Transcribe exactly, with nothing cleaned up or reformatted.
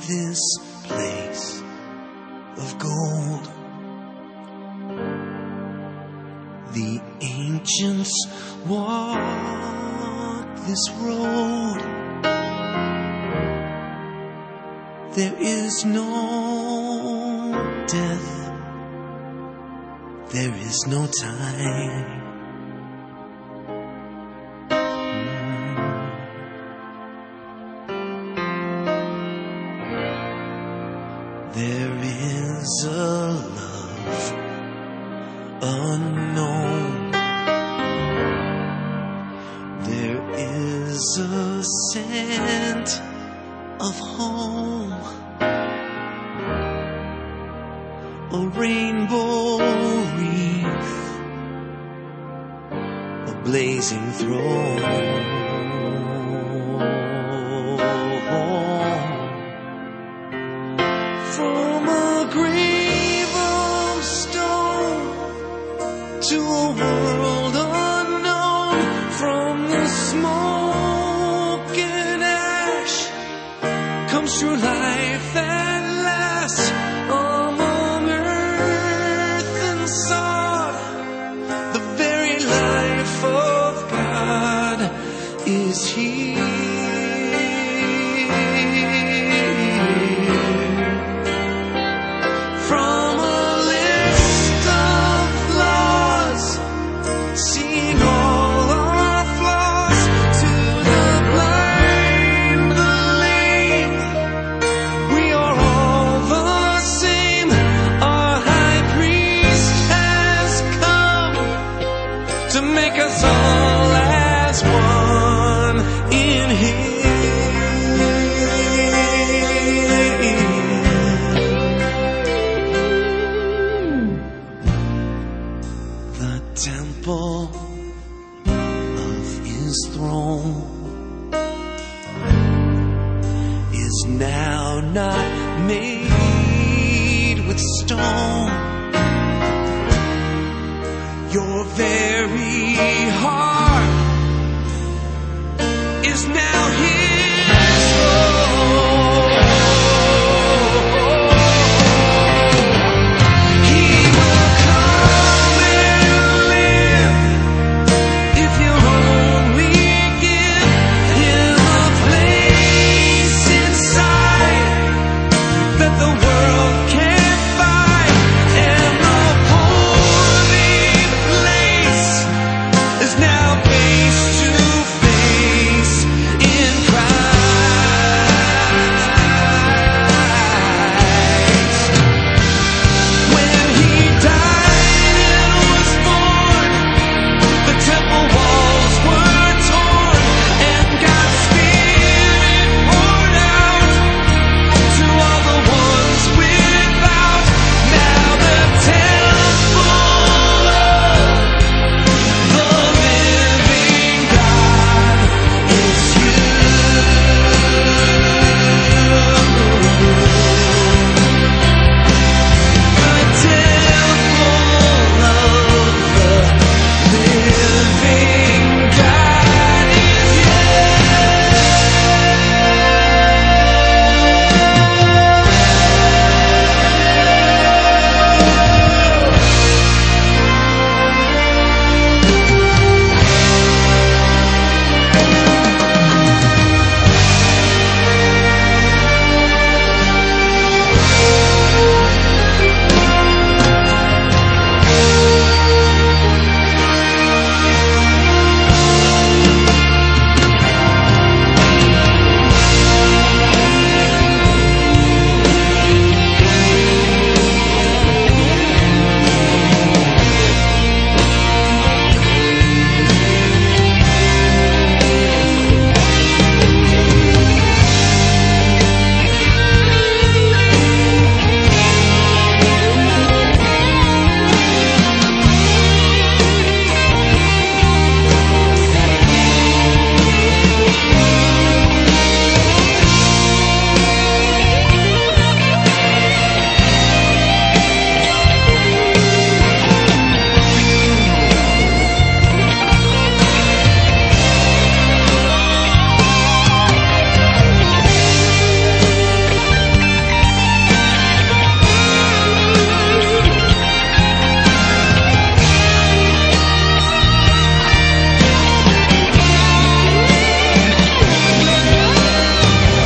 this place of gold. The ancients walked this road. There is no death, there is no time. There is a love unknown. There is a scent of home. A rainbow wreath, a blazing throne. From a grave of stone to a world unknown, from the smoke and ash comes true life at last. Among earth and sod, the very life of God is here. To make us all as one in Him. The temple of His throne is now not made with stone.